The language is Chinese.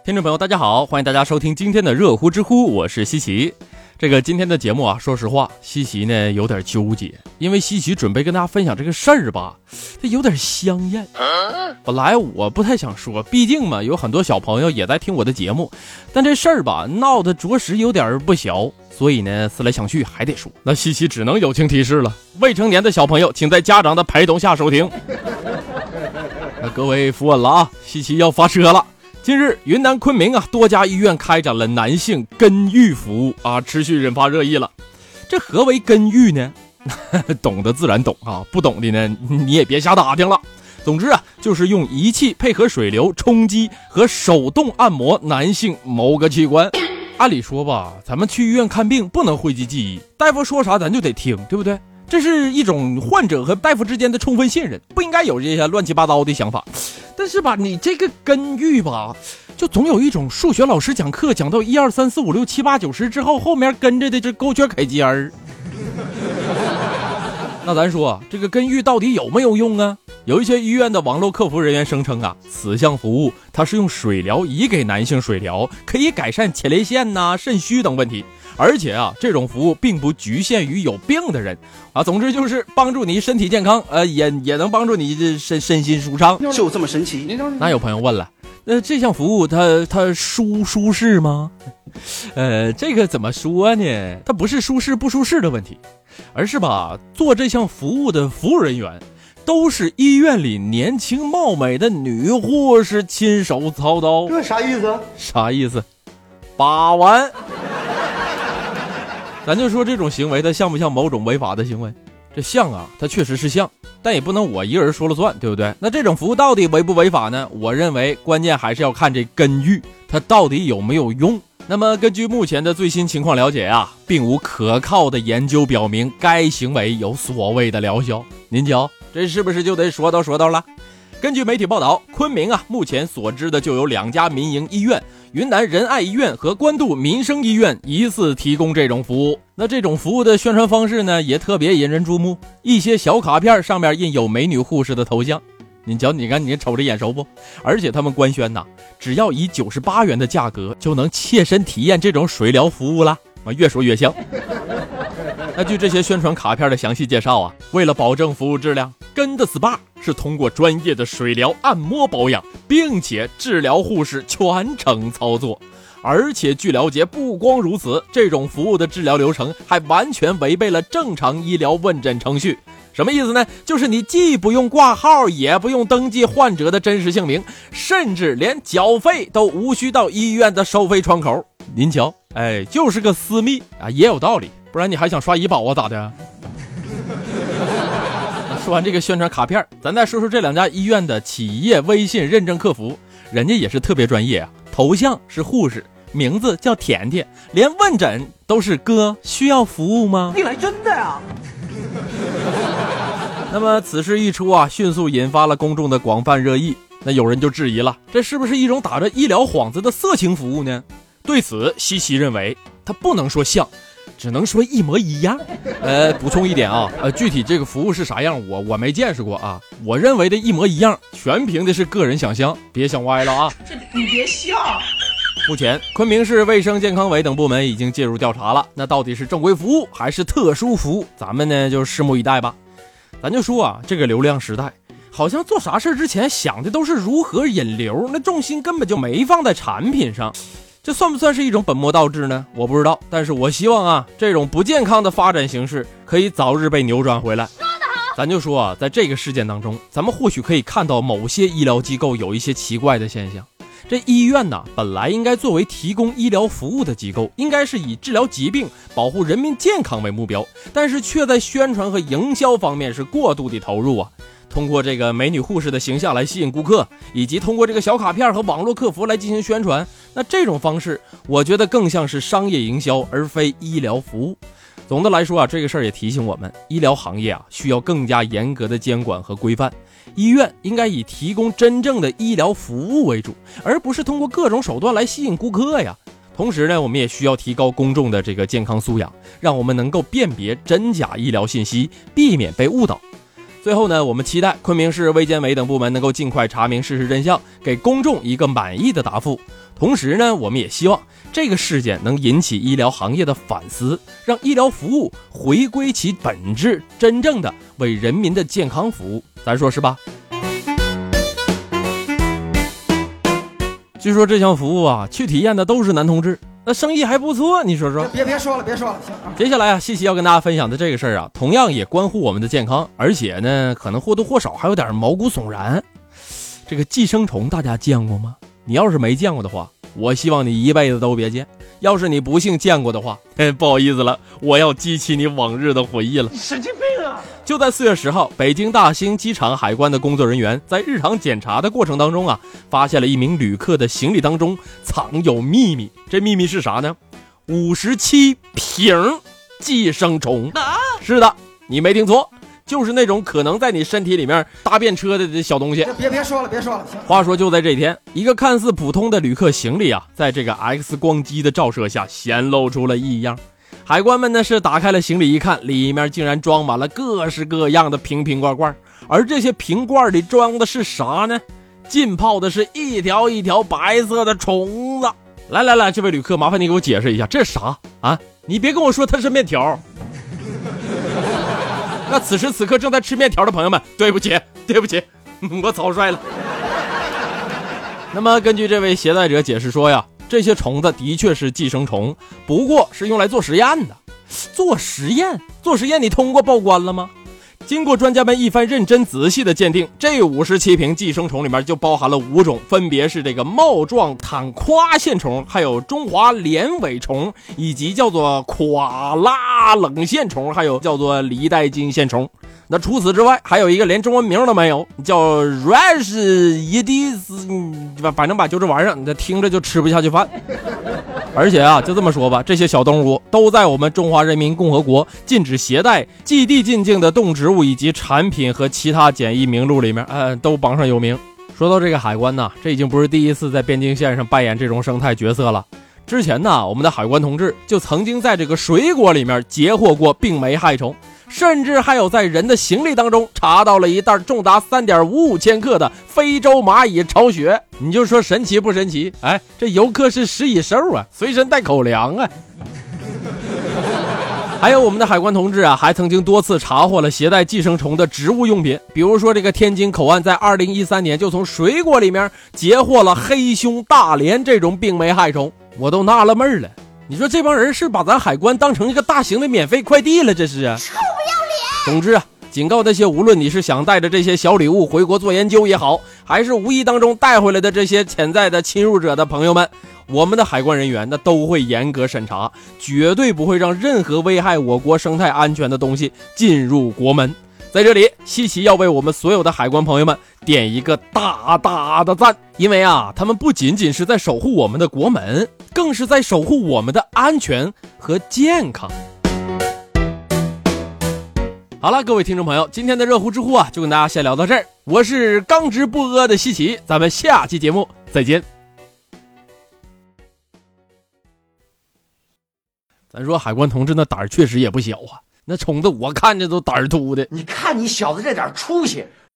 听众朋友大家好，欢迎大家收听今天的热乎知乎，我是西奇。今天的节目啊，说实话西奇呢有点纠结，因为西奇准备跟大家分享这个事儿吧，它有点香艳。本来我不太想说，毕竟嘛有很多小朋友也在听我的节目，但这事儿吧闹得着实有点不小，所以呢思来想去还得说。那西奇只能友情提示了，未成年的小朋友请在家长的陪同下收听。那各位扶稳了啊，西奇要发车了。近日云南昆明多家医院开展了男性根育服务持续引发热议了。这何为根育呢？懂的自然懂不懂的呢你也别瞎打听了。总之就是用仪器配合水流冲击和手动按摩男性某个器官。按理说吧，咱们去医院看病不能讳疾忌医，大夫说啥咱就得听，对不对？这是一种患者和大夫之间的充分信任，不应该有这些乱七八糟的想法。但是吧，你这个根育吧，就总有一种数学老师讲课讲到1、2、3、4、5、6、7、8、9、10之后，后面跟着的这勾圈凯尖儿。那咱说这个根育到底有没有用啊？有一些医院的网络客服人员声称此项服务它是用水疗仪给男性水疗，可以改善前列腺肾虚等问题。而且这种服务并不局限于有病的人总之就是帮助你身体健康，也能帮助你身心舒畅， 就这么神奇。 那有朋友问了，这项服务它舒适吗？这个怎么说呢？它不是舒适不舒适的问题，而是做这项服务的服务人员都是医院里年轻貌美的女护士亲手操刀。 这啥意思？ 啥意思？把玩。咱就说这种行为它像不像某种违法的行为？这像它确实是像，但也不能我一个人说了算，对不对？那这种服务到底违不违法呢？我认为关键还是要看这根育它到底有没有用。那么根据目前的最新情况了解并无可靠的研究表明该行为有所谓的疗效。您瞧，这是不是就得说道了？根据媒体报道，昆明目前所知的就有2家民营医院，云南仁爱医院和官渡民生医院疑似提供这种服务。那这种服务的宣传方式呢，也特别引人注目，一些小卡片上面印有美女护士的头像。你瞧，你看你瞅着眼熟不？而且他们官宣只要以98元的价格就能切身体验这种水疗服务了，越说越像。那据这些宣传卡片的详细介绍为了保证服务质量，根的 SPA 是通过专业的水疗按摩保养，并且治疗护士全程操作。而且据了解，不光如此，这种服务的治疗流程还完全违背了正常医疗问诊程序。什么意思呢？就是你既不用挂号，也不用登记患者的真实姓名，甚至连缴费都无需到医院的收费窗口。您瞧，就是个私密也有道理，不然你还想刷医保咋的？说完这个宣传卡片，咱再说说这2家医院的企业微信认证客服，人家也是特别专业头像是护士，名字叫甜甜，连问诊都是哥需要服务吗？ 你来真的呀？ 那么此事一出迅速引发了公众的广泛热议。那有人就质疑了，这是不是一种打着医疗幌子的色情服务呢？对此西奇认为它不能说像，只能说一模一样。补充一点具体这个服务是啥样我没见识过我认为的一模一样全凭的是个人想象，别想歪了这你别笑。 目前昆明市卫生健康委等部门已经介入调查了，那到底是正规服务还是特殊服务，咱们呢就拭目以待吧。咱就说这个流量时代，好像做啥事之前想的都是如何引流，那重心根本就没放在产品上。这算不算是一种本末倒置呢？我不知道，但是我希望这种不健康的发展形势可以早日被扭转回来。咱就说在这个事件当中，咱们或许可以看到某些医疗机构有一些奇怪的现象。这医院本来应该作为提供医疗服务的机构，应该是以治疗疾病、保护人民健康为目标，但是却在宣传和营销方面是过度的投入通过这个美女护士的形象来吸引顾客，以及通过这个小卡片和网络客服来进行宣传，那这种方式我觉得更像是商业营销而非医疗服务。总的来说这个事儿也提醒我们，医疗行业需要更加严格的监管和规范。医院应该以提供真正的医疗服务为主，而不是通过各种手段来吸引顾客呀。同时呢，我们也需要提高公众的这个健康素养，让我们能够辨别真假医疗信息，避免被误导。 最后呢，我们期待昆明市卫健委等部门能够尽快查明事实真相，给公众一个满意的答复。同时呢，我们也希望这个事件能引起医疗行业的反思，让医疗服务回归其本质，真正的为人民的健康服务。咱说是吧？据说这项服务啊，去体验的都是男同志，那生意还不错，你说说？ 别说了，行啊。 接下来啊，西奇要跟大家分享的这个事儿啊，同样也关乎我们的健康，而且呢，可能或多或少还有点毛骨悚然。这个寄生虫大家见过吗？你要是没见过的话，我希望你一辈子都别见。要是你不幸见过的话，不好意思了，我要激起你往日的回忆了。 你神经病啊！ 就在4月10号，北京大兴机场海关的工作人员在日常检查的过程当中啊，发现了一名旅客的行李当中藏有秘密。这秘密是啥呢？57瓶寄生虫。是的，你没听错，就是那种可能在你身体里面搭便车的小东西。 别说了，行。 话说就在这天，一个看似普通的旅客行李啊，在这个 X 光机的照射下显露出了异样。海关们呢是打开了行李一看，里面竟然装满了各式各样的瓶瓶罐罐，而这些瓶罐里装的是啥呢？浸泡的是一条一条白色的虫子。来，这位旅客，麻烦你给我解释一下，这是啥啊？你别跟我说它是面条。那此时此刻正在吃面条的朋友们，对不起，我草率了。那么根据这位携带者解释说呀，这些虫子的确是寄生虫，不过是用来做实验的。做实验你通过报关了吗？经过专家们一番认真仔细的鉴定，这57瓶寄生虫里面就包含了5种，分别是这个帽状坦夸线虫，还有中华连尾虫，以及叫做垮拉冷线虫，还有叫做梨带金线虫。那除此之外，还有一个连中文名都没有，叫 Rash Edis， 反正吧，就这玩意儿，你听着就吃不下去饭。而且啊，就这么说吧，这些小动物都在我们中华人民共和国禁止携带、寄递进境的动植物以及产品和其他检疫名录里面，都榜上有名。说到这个海关呢，这已经不是第一次在边境线上扮演这种生态角色了。之前呢，我们的海关同志就曾经在这个水果里面截获过病媒害虫，甚至还有在人的行李当中查到了一袋重达 3.55千克的非洲蚂蚁巢穴。你就说神奇不神奇？这游客是食蚁兽啊，随身带口粮啊。还有我们的海关同志啊，还曾经多次查获了携带寄生虫的植物用品，比如说这个天津口岸在2013年就从水果里面截获了黑胸大连这种病媒害虫。我都纳了闷了，你说这帮人是把咱海关当成一个大型的免费快递了，这是啊，臭不要脸。总之啊，警告那些无论你是想带着这些小礼物回国做研究也好，还是无意当中带回来的这些潜在的侵入者的朋友们，我们的海关人员呢都会严格审查，绝对不会让任何危害我国生态安全的东西进入国门。在这里，西奇要为我们所有的海关朋友们点一个大大的赞，因为啊，他们不仅仅是在守护我们的国门，更是在守护我们的安全和健康。好了，各位听众朋友，今天的热乎知乎啊，就跟大家先聊到这儿。我是刚直不阿的西奇，咱们下期节目再见。咱说海关同志那胆儿确实也不小啊，那虫子我看着都胆儿突的。 你看你小子这点出息，